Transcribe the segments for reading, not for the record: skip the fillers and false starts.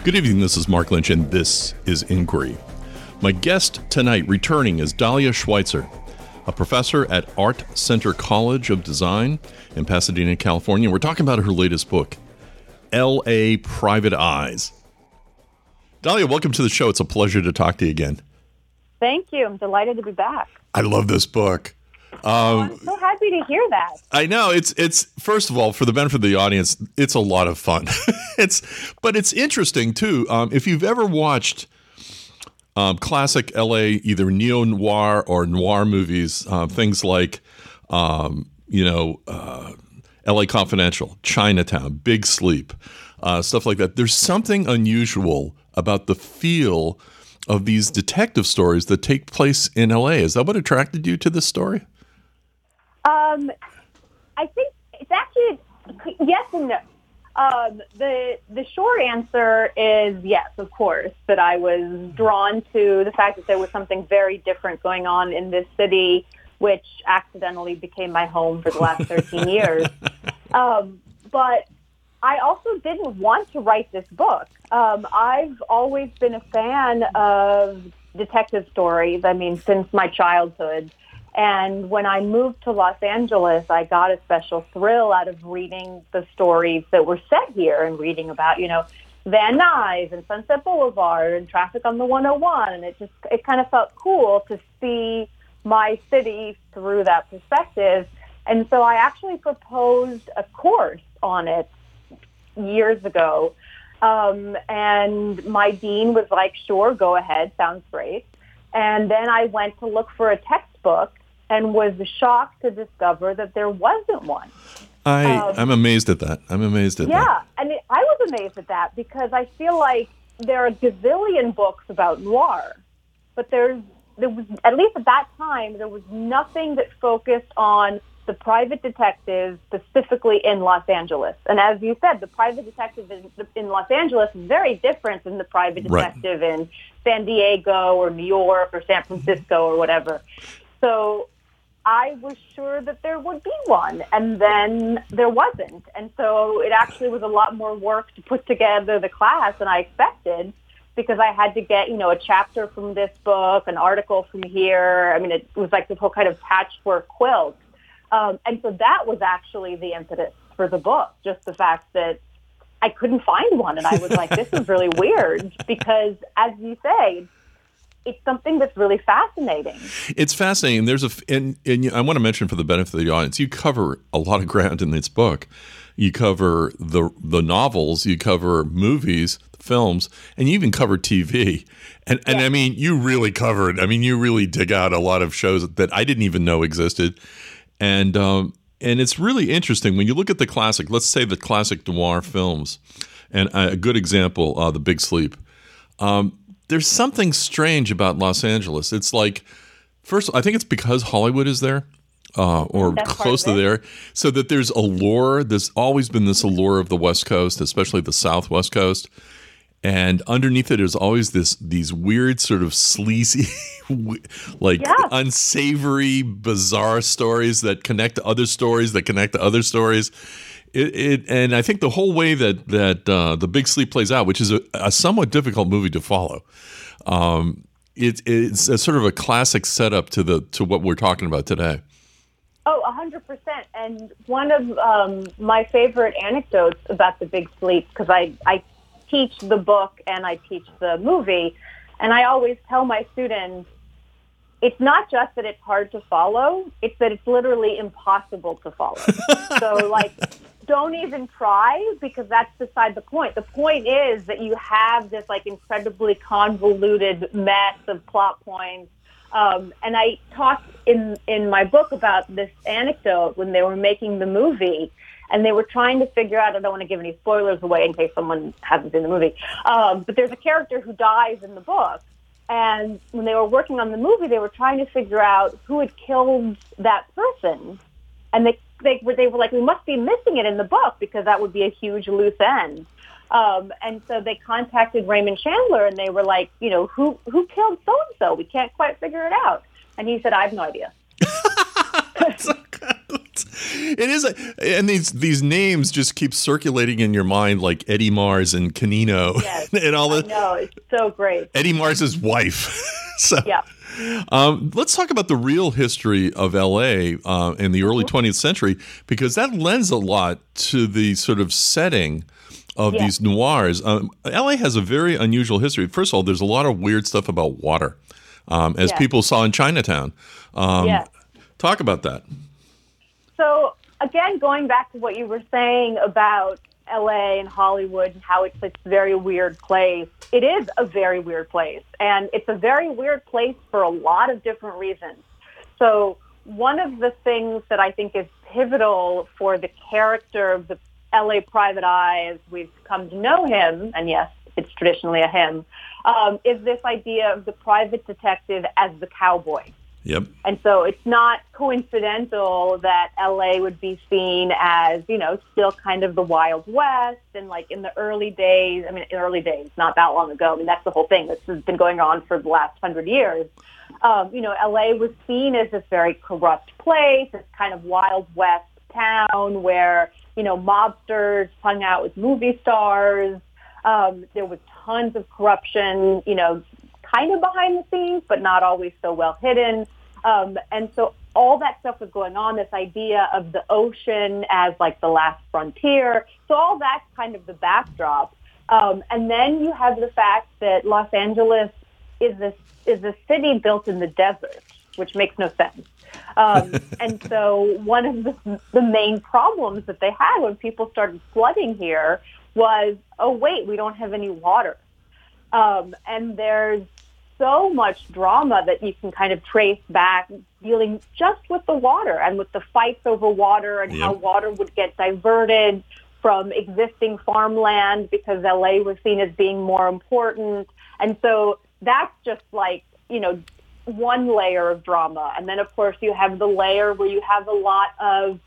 Good evening, this is Mark Lynch, and this is Inquiry. My guest tonight returning is Dahlia Schweitzer, a professor at Art Center College of Design in Pasadena, California. We're talking about her latest book, L.A. Private Eyes. Dahlia, welcome to the show. It's a pleasure to talk to you again. Thank you. I'm delighted to be back. I love this book. I'm so happy to hear that. I know it's first of all, for the benefit of the audience, it's a lot of fun. But it's interesting too. If you've ever watched classic LA, either neo-noir or noir movies, things like LA Confidential, Chinatown, Big Sleep, stuff like that. There's something unusual about the feel of these detective stories that take place in LA. Is that what attracted you to this story? I think it's actually yes and no. The short answer is yes, of course, that I was drawn to the fact that there was something very different going on in this city, which accidentally became my home for the last 13 years. But I also didn't want to write this book. I've always been a fan of detective stories, since my childhood. And when I moved to Los Angeles, I got a special thrill out of reading the stories that were set here and reading about, Van Nuys and Sunset Boulevard and traffic on the 101. And it kind of felt cool to see my city through that perspective. And so I actually proposed a course on it years ago. And my dean was like, sure, go ahead. Sounds great. And then I went to look for a textbook and was shocked to discover that there wasn't one. I'm amazed at that. Yeah, and I was amazed at that because I feel like there are a gazillion books about noir, but there was, at least at that time, there was nothing that focused on the private detective specifically in Los Angeles. And as you said, the private detective in Los Angeles is very different than the private detective in San Diego or New York or San Francisco or whatever. So I was sure that there would be one, and then there wasn't. And so it actually was a lot more work to put together the class than I expected, because I had to get, a chapter from this book, an article from here. It was like this whole kind of patchwork quilt. And so that was actually the impetus for the book, just the fact that I couldn't find one. And I was like, this is really weird, because as you say, it's something that's really fascinating. It's fascinating. And I want to mention for the benefit of the audience, you cover a lot of ground in this book. You cover the novels, you cover movies, films, and you even cover TV. And you really covered. You really dig out a lot of shows that I didn't even know existed. And it's really interesting when you look at the classic. Let's say the classic noir films, and a good example, The Big Sleep. There's something strange about Los Angeles. It's like, first, I think it's because Hollywood is there, or that's close to there, so that there's allure. There's always been this allure of the West Coast, especially the Southwest Coast. And underneath it is always these weird sort of sleazy, unsavory, bizarre stories that connect to other stories that connect to other stories. And I think the whole way that The Big Sleep plays out, which is a somewhat difficult movie to follow, it's a sort of a classic setup to what we're talking about today. Oh, 100%. And one of my favorite anecdotes about The Big Sleep, because I teach the book and I teach the movie, and I always tell my students, it's not just that it's hard to follow, it's that it's literally impossible to follow. So, don't even try, because that's beside the point. The point is that you have this, incredibly convoluted mess of plot points. And I talked in my book about this anecdote when they were making the movie, and they were trying to figure out, I don't want to give any spoilers away in case someone hasn't seen the movie, but there's a character who dies in the book. And when they were working on the movie, they were trying to figure out who had killed that person. And they were like, we must be missing it in the book, because that would be a huge loose end. And so they contacted Raymond Chandler, and they were like, who killed so-and-so? We can't quite figure it out. And he said, I have no idea. It is, and these names just keep circulating in your mind, like Eddie Mars and Canino, Yes, and all that. No, it's so great. Eddie Mars's wife. So, Yeah. let's talk about the real history of LA in the early 20th century, because that lends a lot to the sort of setting of these noirs. LA has a very unusual history. First of all, there's a lot of weird stuff about water, as people saw in Chinatown. Talk about that. So again, going back to what you were saying about LA and Hollywood and how it's this very weird place, it is a very weird place. And it's a very weird place for a lot of different reasons. So one of the things that I think is pivotal for the character of the LA Private Eye as we've come to know him, and yes, it's traditionally a him, is this idea of the private detective as the cowboy. Yep. And so it's not coincidental that LA would be seen as, still kind of the Wild West. And like in the early days, not that long ago. I mean, that's the whole thing. This has been going on for the last 100 years. LA was seen as this very corrupt place, this kind of Wild West town where, mobsters hung out with movie stars. There was tons of corruption, kind of behind the scenes, but not always so well hidden. And so all that stuff was going on, this idea of the ocean as like the last frontier. So all that's kind of the backdrop. And then you have the fact that Los Angeles is a city built in the desert, which makes no sense. And so one of the main problems that they had when people started flooding here was, oh, wait, we don't have any water. And there's so much drama that you can kind of trace back dealing just with the water and with the fights over water and how water would get diverted from existing farmland because LA was seen as being more important. And so that's just like, one layer of drama. And then, of course, you have the layer where you have a lot of,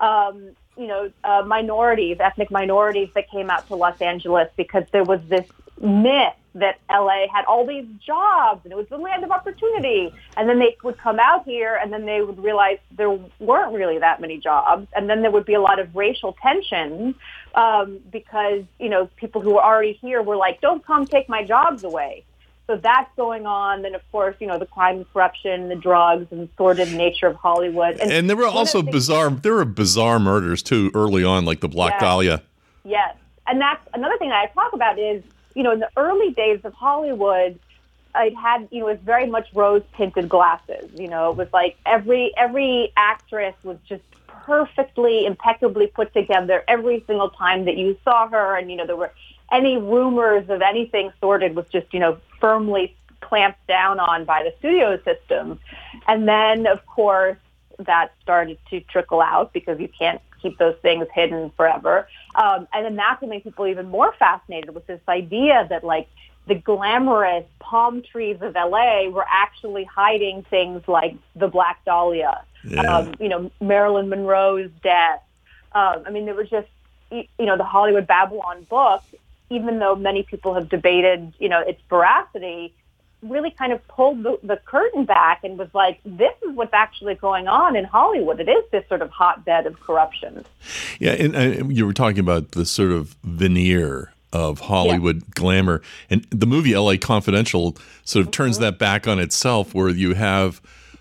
minorities, ethnic minorities that came out to Los Angeles because there was this myth that LA had all these jobs and it was the land of opportunity. And then they would come out here and then they would realize there weren't really that many jobs. And then there would be a lot of racial tension because, people who were already here were like, don't come take my jobs away. So that's going on. Then, of course, the crime and corruption, the drugs and sordid nature of Hollywood. And there were also bizarre murders, too, early on, like the Black Dahlia. Yes. And that's another thing that I talk about is, in the early days of Hollywood, it had, it was very much rose-tinted glasses. It was like every actress was just perfectly, impeccably put together every single time that you saw her. And, there were any rumors of anything sordid was just, firmly clamped down on by the studio system. And then, of course, that started to trickle out because you can't keep those things hidden forever. And then that's what made people even more fascinated with this idea that, like, the glamorous palm trees of LA were actually hiding things like the Black Dahlia, Marilyn Monroe's death. There was just, the Hollywood Babylon book, even though many people have debated, its veracity, really kind of pulled the curtain back and was like, this is what's actually going on in Hollywood. It is this sort of hotbed of corruption. Yeah, and you were talking about the sort of veneer of Hollywood glamour. And the movie L.A. Confidential sort of turns that back on itself, where you have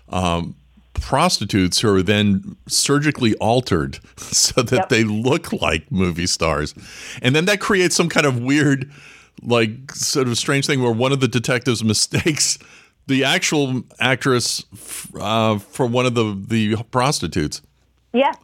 prostitutes who are then surgically altered so that they look like movie stars. And then that creates some kind of weird, like, sort of strange thing where one of the detectives mistakes the actual actress for one of the prostitutes. Yes.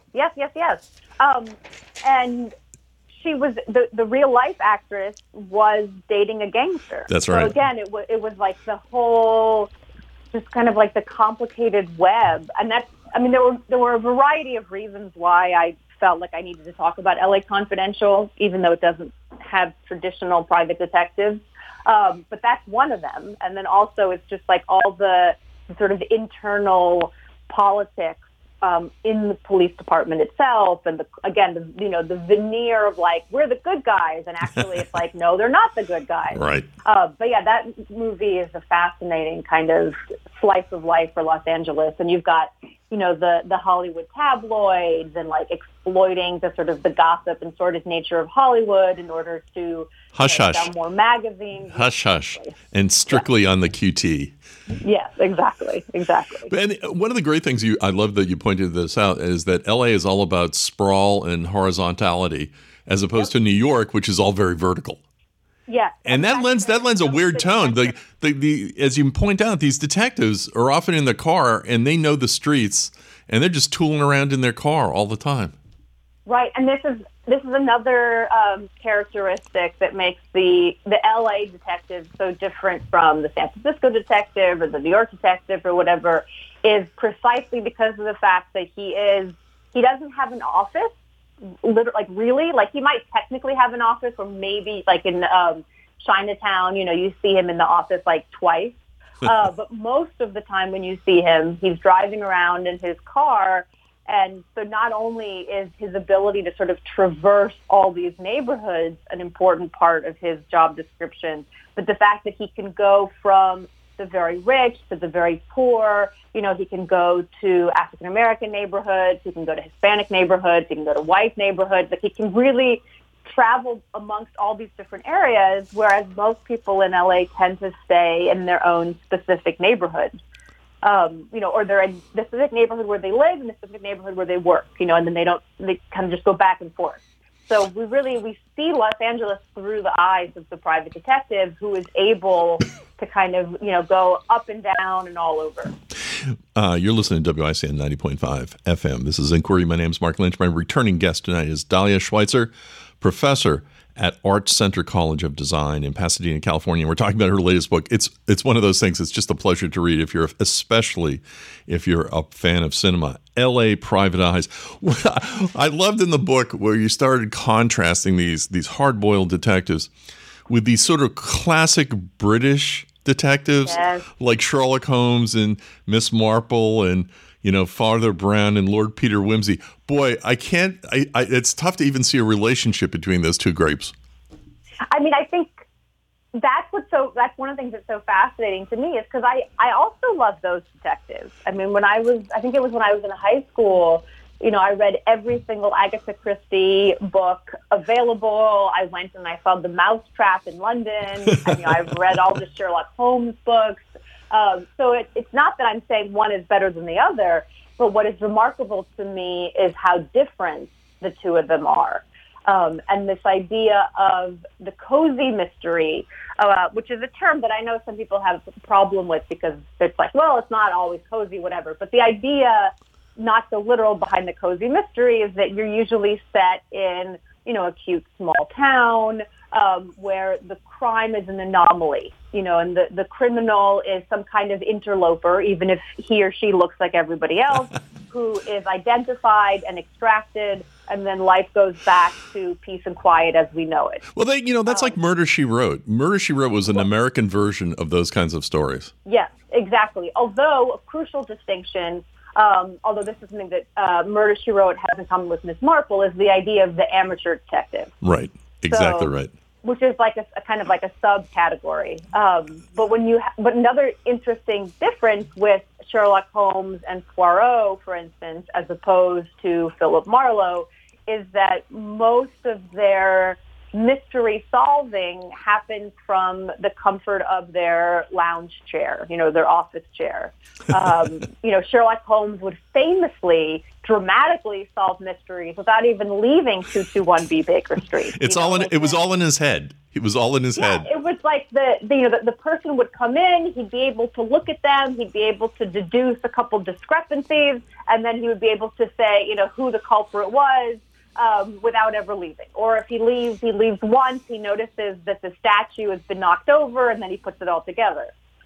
And she was the real life actress was dating a gangster. That's right. So again, it was like the whole, just kind of like the complicated web. And there were a variety of reasons why I felt like I needed to talk about LA Confidential, even though it doesn't have traditional private detectives. But that's one of them. And then also it's just like all the sort of internal politics in the police department itself, and the veneer of like, we're the good guys, and actually it's like, no, they're not the good guys. Right. But yeah, that movie is a fascinating kind of slice of life for Los Angeles, and you've got the Hollywood tabloids and like exploiting the sort of the gossip and sordid nature of Hollywood in order to sell more magazines. Hush, hush. And strictly on the QT. Yes, exactly. And one of the great things I love that you pointed this out is that LA is all about sprawl and horizontality as opposed to New York, which is all very vertical. Yeah, and that lends a weird tone. The as you point out, these detectives are often in the car and they know the streets and they're just tooling around in their car all the time. Right, and this is another characteristic that makes the LA detective so different from the San Francisco detective or the New York detective or whatever, is precisely because of the fact that he doesn't have an office. Literally, he might technically have an office, or maybe like in Chinatown, you see him in the office like twice. But most of the time when you see him, he's driving around in his car. And so not only is his ability to sort of traverse all these neighborhoods an important part of his job description, but the fact that he can go from the very rich to the very poor. He can go to African-American neighborhoods, he can go to Hispanic neighborhoods, he can go to white neighborhoods. Like, he can really travel amongst all these different areas, whereas most people in LA tend to stay in their own specific neighborhood. Or they're in the specific neighborhood where they live and the specific neighborhood where they work, and then they kind of just go back and forth. So we see Los Angeles through the eyes of the private detective who is able to kind of, go up and down and all over. You're listening to WICN 90.5 FM. This is Inquiry. My name is Mark Lynch. My returning guest tonight is Dahlia Schweitzer, professor at Arts Center College of Design in Pasadena, California. We're talking about her latest book. It's one of those things. It's just a pleasure to read, especially if you're a fan of cinema. L.A. Private Eyes. I loved in the book where you started contrasting these hard-boiled detectives with these sort of classic British detectives, yes, like Sherlock Holmes and Miss Marple and Father Brown and Lord Peter Wimsey. Boy, it's tough to even see a relationship between those two grapes. I mean, I think that's one of the things that's so fascinating to me, is because I also love those detectives. I mean, when I was in high school, I read every single Agatha Christie book available. I went and I found The Mousetrap in London. I've read all the Sherlock Holmes books. So it's not that I'm saying one is better than the other, but what is remarkable to me is how different the two of them are. And this idea of the cozy mystery, which is a term that I know some people have a problem with because it's like, well, it's not always cozy, whatever. But the idea, not so literal, behind the cozy mystery is that you're usually set in, a cute small town where the crime is an anomaly, and the criminal is some kind of interloper, even if he or she looks like everybody else, who is identified and extracted, and then life goes back to peace and quiet as we know it. Well, that's like Murder, She Wrote. Murder, She Wrote was an American version of those kinds of stories. Yes, exactly. Although a crucial distinction, although this is something that Murder, She Wrote has in common with Miss Marple, is the idea of the amateur detective. Right. Exactly right. Which is like a kind of like a subcategory. But another interesting difference with Sherlock Holmes and Poirot, for instance, as opposed to Philip Marlowe, is that most of their mystery solving happens from the comfort of their lounge chair, their office chair. Sherlock Holmes would famously, dramatically solve mysteries without even leaving 221B Baker Street. It was all in his head. It was all in his head. It was like the person would come in, he'd be able to look at them, he'd be able to deduce a couple discrepancies, and then he would be able to say, who the culprit was, without ever leaving. Or if he leaves once, he notices that the statue has been knocked over, and then he puts it all together.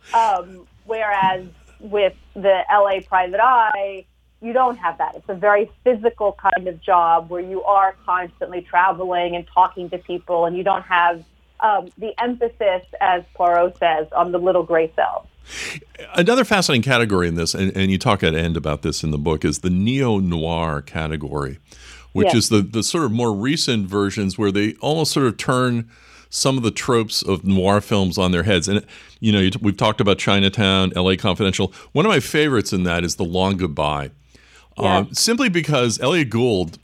Whereas with the LA Private Eye, you don't have that. It's a very physical kind of job where you are constantly traveling and talking to people, and you don't have the emphasis, as Poirot says, on the little gray cells. Another fascinating category in this, and you talk at end about this in the book, is the neo-noir category, which is the sort of more recent versions where they almost sort of turn some of the tropes of noir films on their heads. And, we've talked about Chinatown, L.A. Confidential. One of my favorites in that is The Long Goodbye, Simply because Elliot Gould,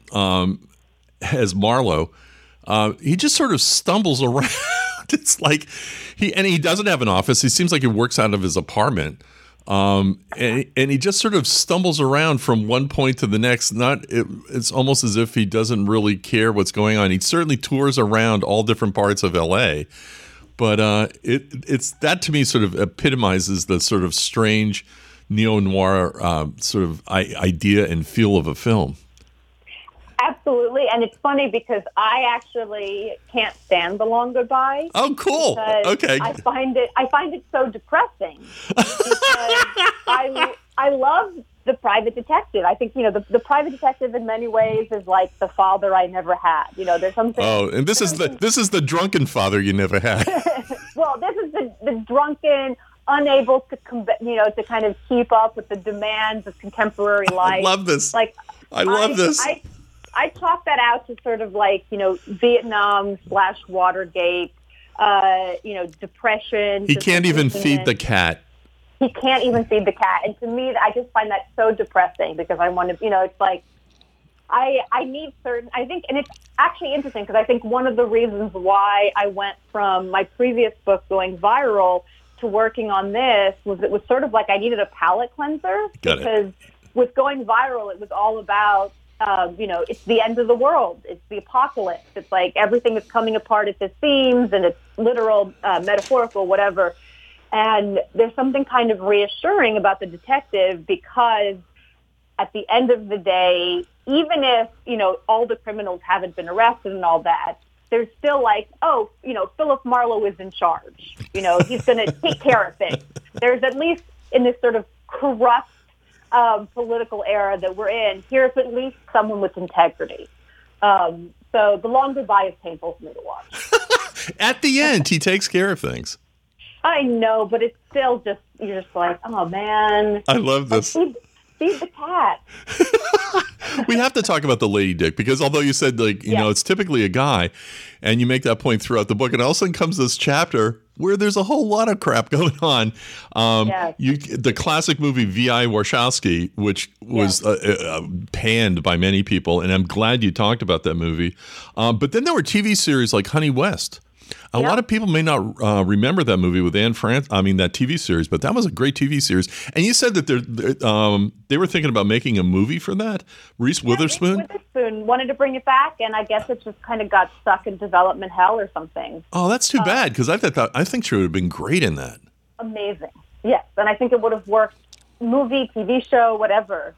as Marlowe, he just sort of stumbles around. It's like he doesn't have an office. He seems like he works out of his apartment. And he just sort of stumbles around from one point to the next. It's almost as if he doesn't really care what's going on. He certainly tours around all different parts of LA, but it's that to me sort of epitomizes the sort of strange neo-noir sort of idea and feel of a film. Absolutely, and it's funny because I actually can't stand The Long Goodbye. Oh, cool! Okay, I find it so depressing because I love The Private Detective. I think the Private Detective in many ways is like the father I never had. There's something. Oh, and this is the drunken father you never had. Well, this is the drunken, unable to to kind of keep up with the demands of contemporary life. I love this. I love this. I chalk that out to sort of like, Vietnam / Watergate, depression. He can't even feed the cat. He can't even feed the cat. And to me, I just find that so depressing because I want to, it's like, I need certain, I think, and it's actually interesting because I think one of the reasons why I went from my previous book going viral to working on this was it was sort of like I needed a palate cleanser. Because with going viral, it was all about, it's the end of the world. It's the apocalypse. It's like everything is coming apart at the seams, and it's literal, metaphorical, whatever. And there's something kind of reassuring about the detective because at the end of the day, even if, all the criminals haven't been arrested and all that, there's still like, Philip Marlowe is in charge. He's going to take care of things. There's at least in this sort of corrupt political era that we're in, here's at least someone with integrity. So The Long Goodbye is painful for me to watch. At the end, he takes care of things. I know, but it's still just, you're just like, oh man. I love this. Feed the cat. We have to talk about the Lady Dick because although you said it's typically a guy, and you make that point throughout the book, and all of a sudden comes this chapter where there's a whole lot of crap going on. The classic movie V.I. Warshawski, which was panned by many people, and I'm glad you talked about that movie. But then there were TV series like Honey West. A lot of people may not remember that movie with Anne Francis. I mean, that TV series, but that was a great TV series. And you said that they were thinking about making a movie for that. Reese Witherspoon? Reese Witherspoon wanted to bring it back, and I guess it just kind of got stuck in development hell or something. Oh, that's too bad, because I think she would have been great in that. Amazing. Yes, and I think it would have worked, movie, TV show, whatever.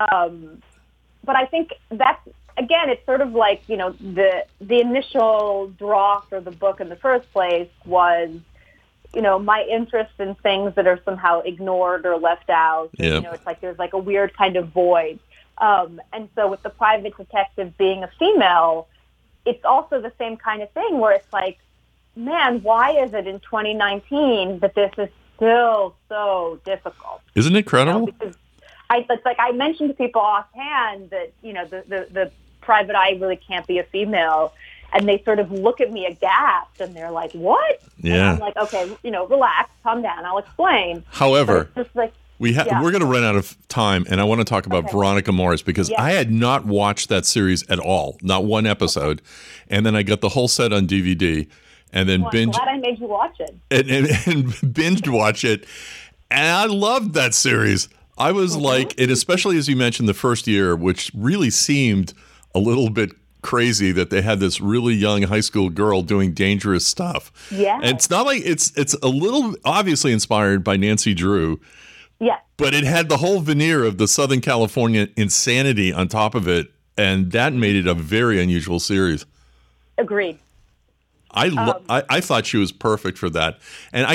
But I think that's, again, it's sort of like, the initial draw for the book in the first place was, my interest in things that are somehow ignored or left out. Yeah. It's like there's like a weird kind of void. And so with The Private Detective being a female, it's also the same kind of thing where it's like, man, why is it in 2019 that this is still so difficult? Isn't it incredible? Because it's like I mentioned to people offhand that, the private eye really can't be a female. And they sort of look at me aghast and they're like, what? Yeah. And I'm like, okay, relax, calm down. I'll explain. However, just like, we're going to run out of time, and I want to talk about Veronica Mars because I had not watched that series at all, not one episode. And then I got the whole set on DVD and then I'm glad I made you watch it. And binged watch it. And I loved that series. I was like, and especially as you mentioned the first year, which really seemed a little bit crazy that they had this really young high school girl doing dangerous stuff. Yeah. And it's not like it's a little obviously inspired by Nancy Drew. Yeah. But it had the whole veneer of the Southern California insanity on top of it, and that made it a very unusual series. Agreed. I thought she was perfect for that, and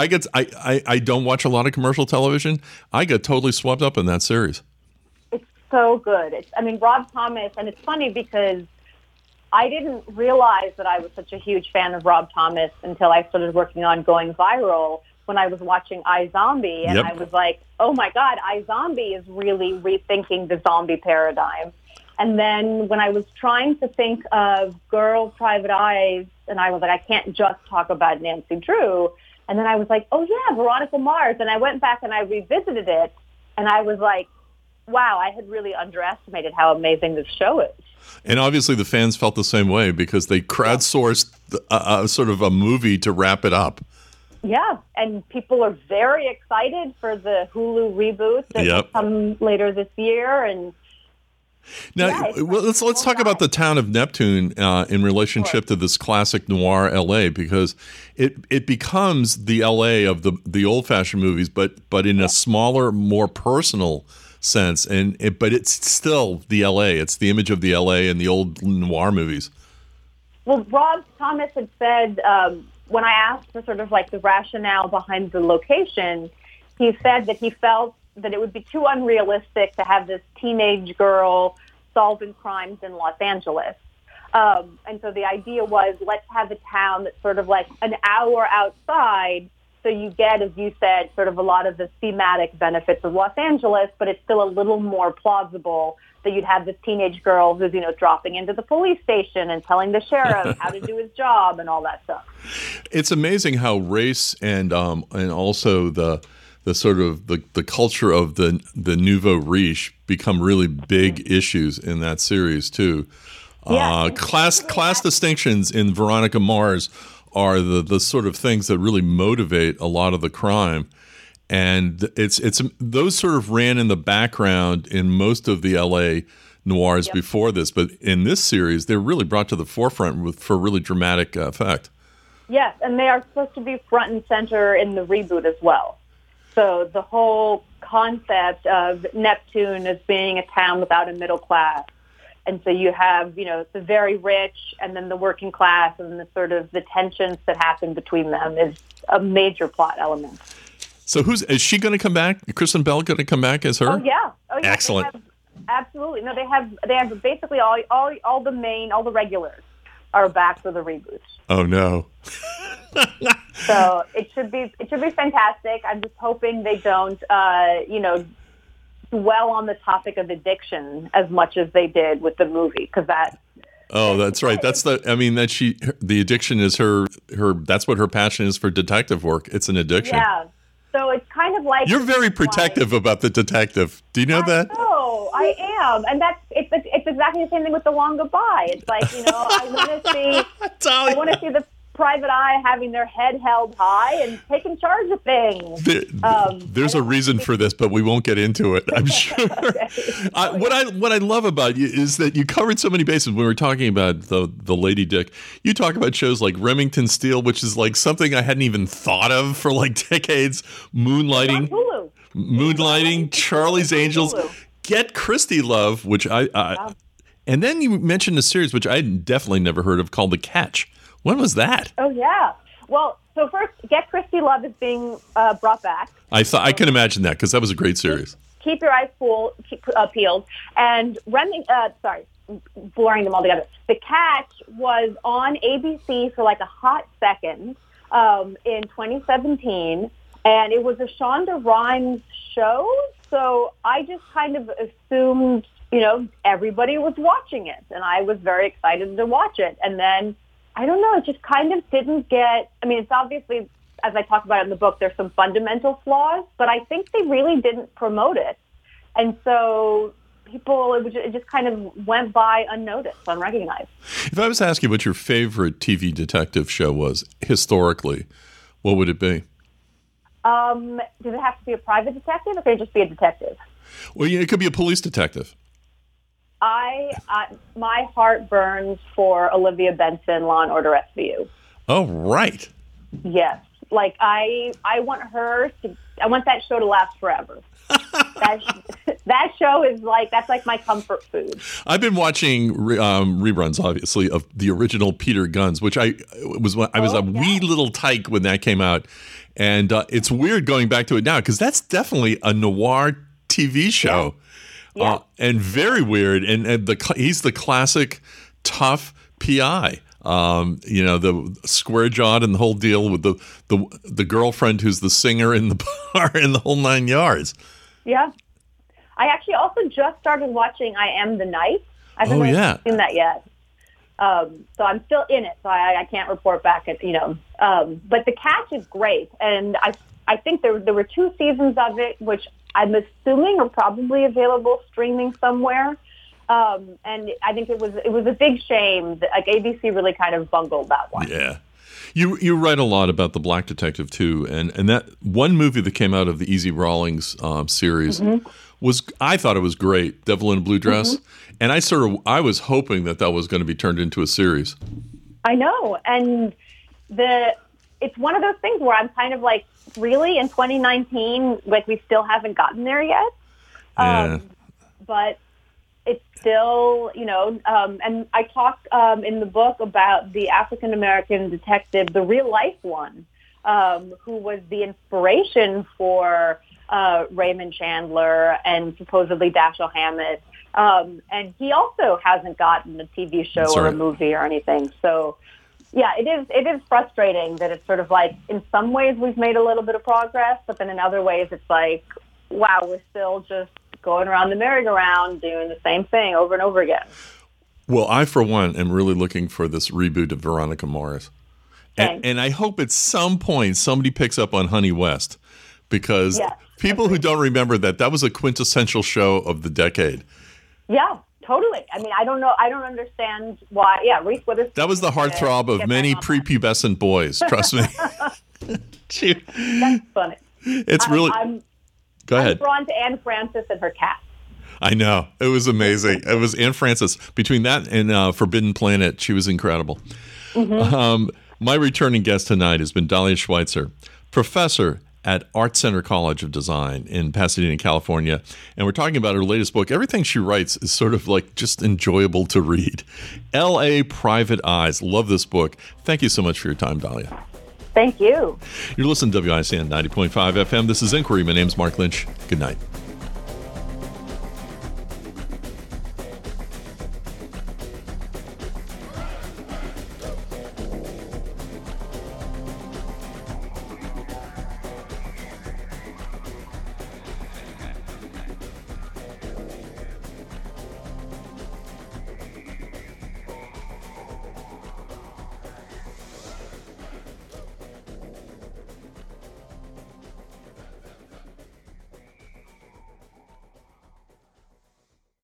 I don't watch a lot of commercial television. I got totally swept up in that series. It's so good. Rob Thomas, and it's funny because I didn't realize that I was such a huge fan of Rob Thomas until I started working on Going Viral when I was watching iZombie, and I was like, oh my God, iZombie is really rethinking the zombie paradigm. And then when I was trying to think of Girl Private Eyes, and I was like, I can't just talk about Nancy Drew. And then I was like, oh yeah, Veronica Mars. And I went back and I revisited it, and I was like, wow, I had really underestimated how amazing this show is. And obviously the fans felt the same way because they crowdsourced sort of a movie to wrap it up. Yeah, and people are very excited for the Hulu reboot that will come later this year. And now, let's talk about the town of Neptune in relationship to this classic noir LA, because it becomes the LA of the old fashioned movies, but in a smaller, more personal sense, but it's still the LA. It's the image of the LA in the old noir movies. Well, Rob Thomas had said when I asked for sort of like the rationale behind the location, he said that he felt that it would be too unrealistic to have this teenage girl solving crimes in Los Angeles. And so the idea was, let's have a town that's sort of like an hour outside, so you get, as you said, sort of a lot of the thematic benefits of Los Angeles, but it's still a little more plausible that you'd have this teenage girl who's, dropping into the police station and telling the sheriff how to do his job and all that stuff. It's amazing how race and also the sort of the culture of the nouveau riche become really big issues in that series too. Yeah, class distinctions in Veronica Mars are the sort of things that really motivate a lot of the crime. And it's those sort of ran in the background in most of the LA noirs before this, but in this series, they're really brought to the forefront for really dramatic effect. Yes, and they are supposed to be front and center in the reboot as well. So the whole concept of Neptune as being a town without a middle class. And so you have, the very rich and then the working class, and the sort of the tensions that happen between them is a major plot element. So is she going to come back? Kristen Bell going to come back as her? Oh yeah. Excellent. Absolutely. No, they have basically all the regulars are back for the reboot. Oh no. So it should be fantastic. I'm just hoping they don't dwell on the topic of addiction as much as they did with the movie, because that. Oh, that's right. That's the addiction is her that's what her passion is for detective work. It's an addiction. Yeah. So it's kind of like, you're very protective about the detective. Do you know that? No, I am, and it's exactly the same thing with The Long Goodbye. It's like, I want to see the private eye having their head held high and taking charge of things. There's a reason for this, but we won't get into it, I'm sure. Okay. What I love about you is that you covered so many bases. When we were talking about the Lady Dick, you talk about shows like Remington Steele, which is like something I hadn't even thought of for like decades. Moonlighting, Charlie's Angels, Get Christie Love, which and then you mentioned a series which I definitely never heard of called The Catch. When was that? Oh, yeah. Well, so first, Get Christie Love is being brought back. I can imagine that, because that was a great series. Keep your eyes peeled. And blurring them all together. The Catch was on ABC for like a hot second in 2017, and it was a Shonda Rhimes show. So I just kind of assumed, everybody was watching it, and I was very excited to watch it. And then, I don't know, it just kind of didn't get, it's obviously, as I talk about it in the book, there's some fundamental flaws, but I think they really didn't promote it. And so it just kind of went by unnoticed, unrecognized. If I was to ask you what your favorite TV detective show was historically, what would it be? Does it have to be a private detective, or can it just be a detective? Well, it could be a police detective. My heart burns for Olivia Benson, Law and Order SVU. Oh, right. Yes. Like, I want that show to last forever. That show is that's like my comfort food. I've been watching reruns, obviously, of the original Peter Guns, which I was a wee little tyke when that came out. And it's weird going back to it now, because that's definitely a noir TV show. Yeah. Yeah. And very weird. And he's the classic tough PI. The square jawed and the whole deal with the girlfriend who's the singer in the bar and the whole 9 yards. Yeah. I actually also just started watching I Am the Night. I haven't seen that yet. So I'm still in it, so I can't report back but The Catch is great. And I think there were 2 seasons of it, which I'm assuming are probably available streaming somewhere. And I think it was a big shame that like ABC really kind of bungled that one. Yeah. You write a lot about The Black Detective too, and that one movie that came out of the Easy Rawlings series I thought it was great, Devil in a Blue Dress, and I was hoping that was going to be turned into a series. I know, and it's one of those things where I'm kind of like, really, in 2019, like we still haven't gotten there yet. Yeah. But it's still, and I talk in the book about the African-American detective, the real-life one, who was the inspiration for Raymond Chandler and supposedly Dashiell Hammett. And he also hasn't gotten a TV show or a movie or anything. So, yeah, it is frustrating that it's sort of like, in some ways we've made a little bit of progress, but then in other ways it's like, wow, we're still just going around the merry-go-round doing the same thing over and over again. Well, I, for one, am really looking for this reboot of Veronica Mars. And I hope at some point somebody picks up on Honey West, because people who don't remember that was a quintessential show of the decade. Yeah, totally. I mean, I don't know. I don't understand why. Yeah, Reese Witherspoon. That was the heartthrob of many prepubescent boys, trust me. That's funny. It's really... Go ahead. I'm drawn to Anne Francis and her cat. I know. It was amazing. It was Anne Francis. Between that and Forbidden Planet, she was incredible. My returning guest tonight has been Dahlia Schweitzer, professor at Art Center College of Design in Pasadena, California. And we're talking about her latest book. Everything she writes is sort of like just enjoyable to read. L.A. Private Eyes. Love this book. Thank you so much for your time, Dahlia. Thank you. You're listening to WICN 90.5 FM. This is Inquiry. My name's Mark Lynch. Good night.